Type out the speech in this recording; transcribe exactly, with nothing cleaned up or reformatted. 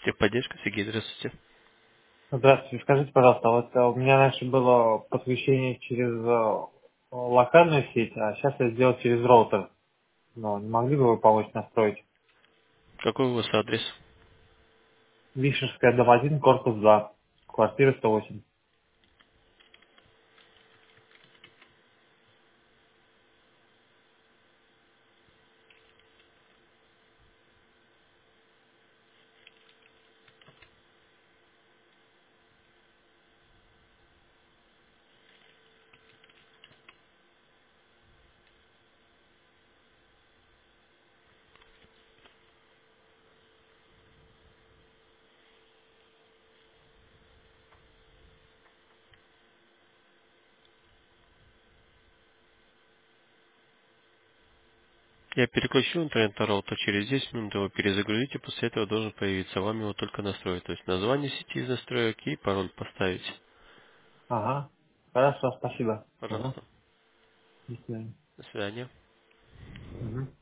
Техподдержка, Сергей, здравствуйте. Здравствуйте, скажите, пожалуйста, вот э, у меня раньше было подключение через э, локальную сеть, а сейчас я сделал через роутер. Но не могли бы вы помочь настроить? Какой у вас адрес? Вишерская, дом один, корпус два, квартира сто восемь. Я переключу интернет на роутер, через десять минут его перезагрузите, после этого должен появиться. Вам его только настроить. То есть название сети из настроек и пароль поставить. Ага, хорошо, спасибо. Ага, Пожалуйста. до свидания. До свидания. Мгм.